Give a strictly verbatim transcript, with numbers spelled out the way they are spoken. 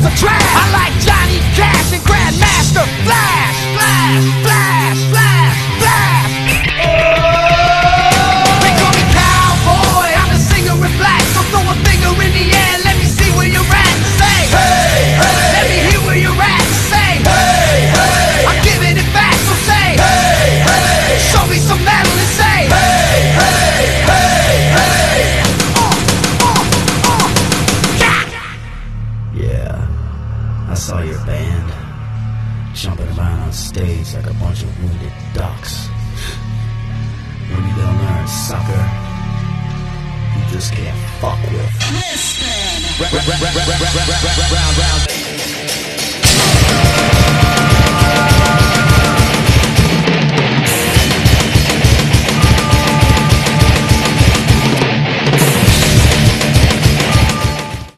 of trash. I like Johnny Cash and Grandmaster Flash, Flash, Flash, Flash, Flash. They call me cowboy, I'm the singer in black. So throw a finger in the air, let me see where you're at. Say, hey, hey. Let me hear where you're at. Say, hey, hey. I'm giving it back, so say, hey, hey. Show me some metal and say, hey, hey, hey, hey. Uh, uh, uh. Yeah. Yeah, I saw your band jumping around on stage like a bunch of wounded ducks. Maybe they'll learn, sucker. You just can't fuck with. Listen. Round, round, round, round, round.